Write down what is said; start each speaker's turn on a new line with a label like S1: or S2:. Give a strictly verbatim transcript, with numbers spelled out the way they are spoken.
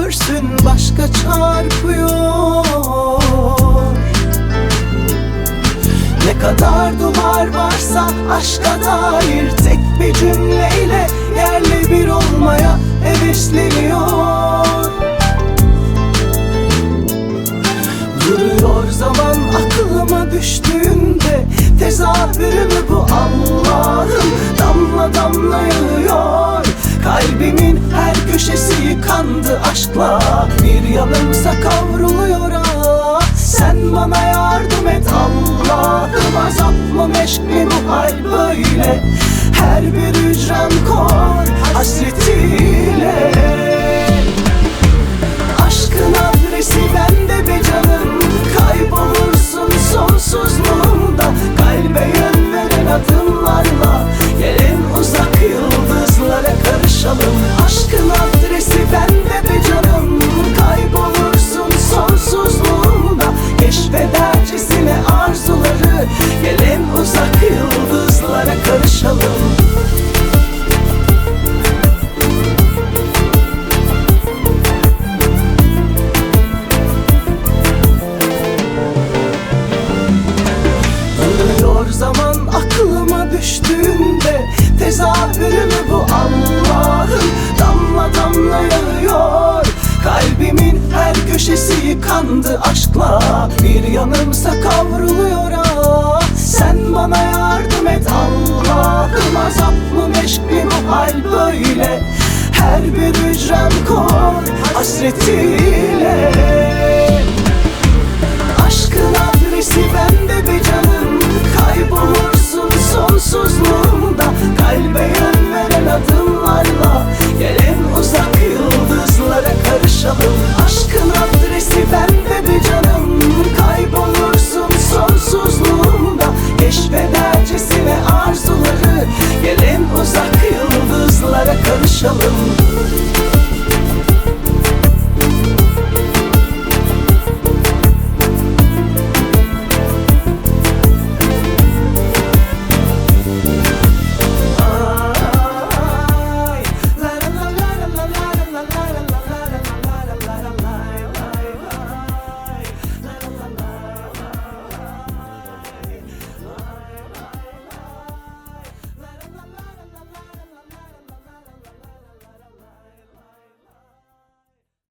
S1: görürsün başka çarpıyor. Ne kadar duvar varsa aşka dair tek bir cümleyle yerle bir olmaya hevesleniyor. Duruyor zaman aklıma düştüğünde, tezahürü mü bu Allah'ım? Damla damla yağıyor, kalbimin her köşesi yıkandı aşkla. Bir yanımsa kavruluyor ah, sen bana yardım et Allah'ım. Azap mı meşk mi bu hal böyle, her bir hücrem kor hasretiyle. Aşkın adresi bende be canım, kaybolursun sonsuzluğumda. Kalbe yön veren adımlarla gelin uzak yıldızlara karışalım. Aşkın adresi bende be canım, kaybolursun sonsuzluğumda. Keşfedercesine arzuları gelin uzak yıldızlara karışalım. Zaman aklıma düştüğünde, tezahürü mü bu Allah'ım? Damla damla yağıyor, kalbimin her köşesi yıkandı aşkla. Bir yanımsa kavruluyor ah, sen bana yardım et Allah'ım. Azap mı meşk mi bu hal böyle, her bir hücrem kor hasretiyle. Aşkın adresi bende be canım, kaybolursun sonsuzluğumda. Kalbe yön veren adımlarla gelin uzak yıldızlara karışalım. Aşkın adresi bende be canım, kaybolursun sonsuzluğumda. Keşfedercesine arzuları gelin uzak yıldızlara karışalım.